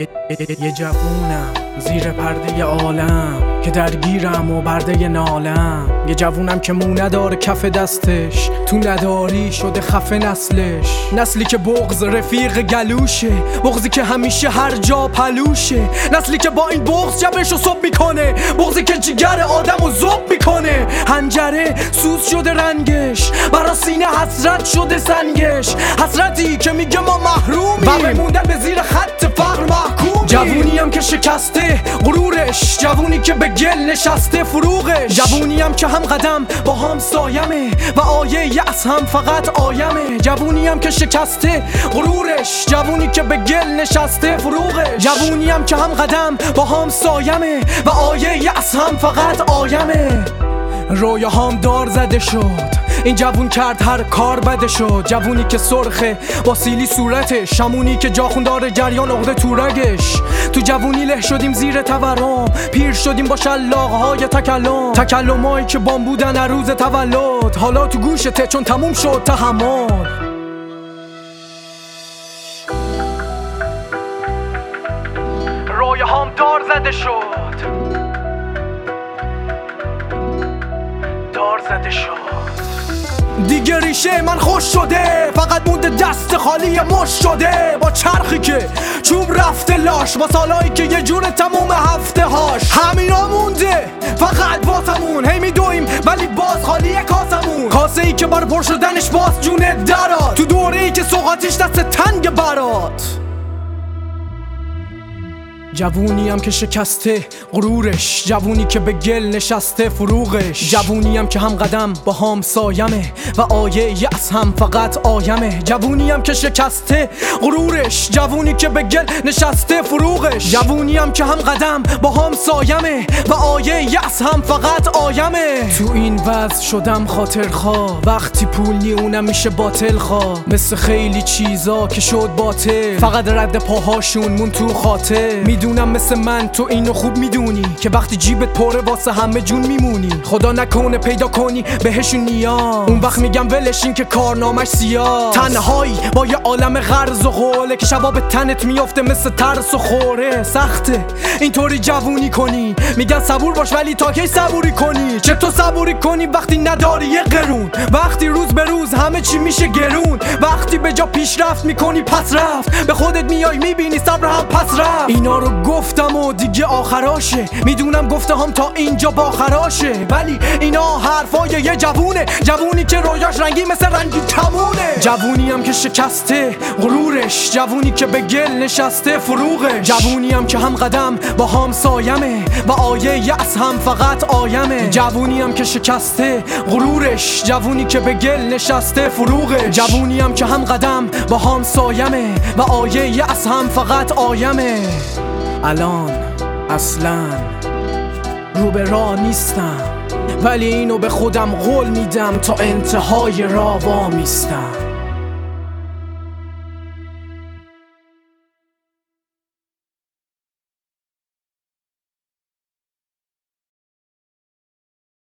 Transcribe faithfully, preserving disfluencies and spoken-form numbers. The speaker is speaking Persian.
یه جوونم زیر پرده عالم که درگیرم و برده نالم. یه جوونم که مو نداره کف دستش، تو نداری شده خفه نسلش. نسلی که بغض رفیق گلوشه، بغضی که همیشه هر جا پلوشه. نسلی که با این بغض جبهشو صبح میکنه، بغضی که جگر آدمو زوب میکنه. حنجره سوز شده رنگش، برا سینه حسرت شده سنگش. حسرتی که میگه ما محرومیم و بموندن به زیر خط فقر محکومیم. جوونیم که شکسته غرورش، جوونی که به گل نشسته فروغش. جوونیم که هم قدم با هم سایمه و آیه یأس هم فقط آیمه. جوونیم که شکسته غرورش، جوونی که به گل نشسته فروغش. جوونیم که هم قدم با هم سایمه و آیه یأس هم فقط آیمه. رویاهام دار زده شد، این جوون کرد هر کار بده شد. جوونی که سرخه با سیلی صورتش، شمونی که جاخون داره جریان عقده تو رگش. تو جوونی له شدیم زیر تورم، پیر شدیم با شلاقهای تکلم. تکلمایی که بام بودن هر روز تولد، حالا تو گوشته چون تموم شد تحمل. رویاهام دار زده شد، دار زده شد. دیگه ریشه من خوش شده، فقط مونده دست خالی مش شده. با چرخی که چوب رفته لاش، با سالایی که یه جور تموم هفته هاش. همینا مونده فقط واسمون، هی میدویم ولی باز خالیه کاسمون. کاسه ای که بار پر شدنش باز جونه درات، تو دوره ای که سوغاتیش دست تنگ برات. جوونیم که شکسته غرورش، جوونی که به گل نشسته فروغش. جوونیم که هم قدم با هم سایمه و آیه یأس هم فقط آیمه. جوونیم که شکسته غرورش، جوونی که به گل نشسته فروغش. جوونیم که هم قدم با هم سایمه و آیه یأس هم فقط آیمه. تو این وضع شدم خاطر خواه، وقتی پول نی اونم میشه باطل خواه. مثل خیلی چیزا که شد باطل، فقط رد پاهاشون مون تو خاطر. میدونم مثل من تو اینو خوب میدونی که وقتی جیبت پره واسه همه جون میمونی. خدا نکنه پیدا کنی بهشون نیاز، اون وقت میگم ولشین که کارنامش سیاه. تنهایی با یه عالم غرض و قوله که شبا به تنت میافته مثل ترس و خوره. سخته اینطوری جوونی کنی، میگن صبور باش ولی تا کی صبوری کنی؟ چطور صبوری کنی وقتی نداری یه قرون؟ وقتی روز به روز همه چی میشه گرون، وقتی به جا پیشرفت میکنی پس رفت، به خودت میای میبینی صبر هم پس رفت. اینا رو گفتم و دیگه آخراشه، میدونم گفته هم تا اینجا باخراشه، ولی اینا حرفای یه جوونه، جوونی که رویاش رنگی مثل رنگی کمونه. جوونیم که شکسته غرورش، جوونی که به گل نشسته فروغش. جوونیم که هم قدم با هم سایمه و آیه یأس هم فقط آیمه. جوونیم که شکسته غرورش، جوونی که به گل نشسته فروغش. جوونیم که هم قدم با هم سایمه و آیه یأس هم فقط آیمه. الان اصلا رو به راه نیستم، ولی اینو به خودم قول میدم تا انتهای راه وامیستم.